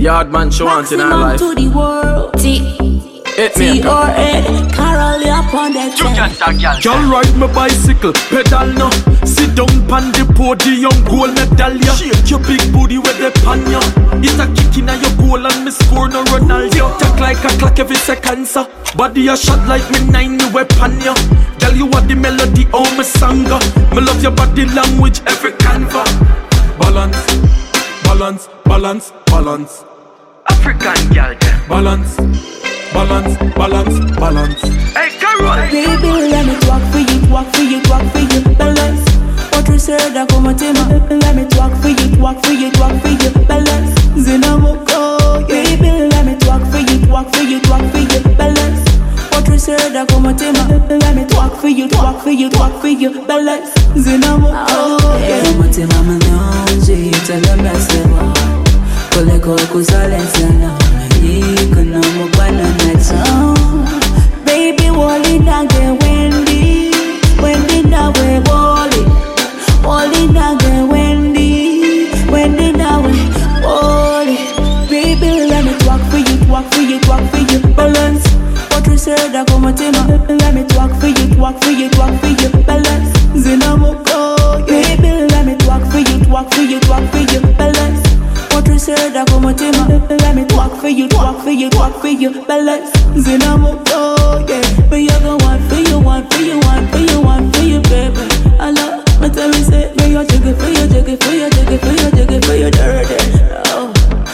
yard man she want in her life. To the world. T-O-R-A, Carol, you're upon that track. Y'all ride my bicycle, pedal no. Sit down pan the podium, gold medal ya. Shake your big booty with the pan ya. It's a kick in your goal and me score no Ronaldo. Tack like a clock every second sir. Body a shot like me 9 weapon ya. Girl you are the melody of my song. Me love your body language every canva. Balance, balance, balance, balance. African girl balance. Balance, balance, balance. Hey, Carol! Baby, let me talk for you, talk for you, talk for you. Balance. What you said, I come at him. Let me talk for you, talk for you, talk for you. Balance. Zinamoko. Baby, let me talk for you, talk for you, talk for you. Balance. What you said, I come at him. Let me talk for you, talk for you, talk for you. Balance. Zinamoko. Come at him, I'm alone. She tell them I say, Kole koko salensana. Kuna mukwana nacho. Baby, wali nage Wendy. Wendy nawe wali. Wali nage Wendy. Wendy nawe wali. Baby, let me talk for you, talk for you, talk for you. Balance. What you said, I come at him. Let me talk for you, talk for you, talk for you. Balance. Zinamoko. Baby, let me talk for you, talk for you, talk for you. Balance. What you said, I come at him. Let me talk for you, talk for you, talk for you. Balance, Zinamoko, yeah. But you go want for you, want for you, want for you, want for you, baby. I love, but tell me say, me you take it for you, take it for you, take it for you, take it for you, dirty. Oh,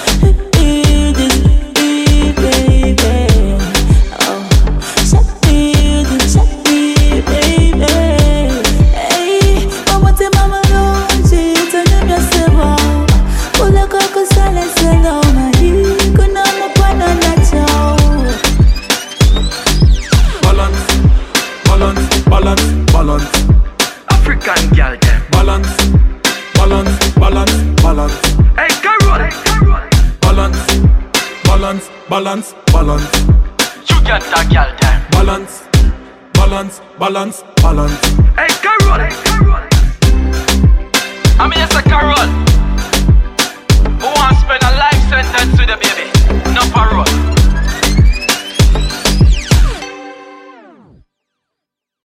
baby. Oh, shut me, baby. Hey, but what the mama know, she tell them yourself. Kula koko sale saloma hi kuna mukwana nacho. Balance, balance, balance, balance. African girl balance, balance, balance, balance. Hey Carol, balance, balance, balance, balance. You got that girl balance, balance, balance, balance. Hey Carol, I mean it's a Carol.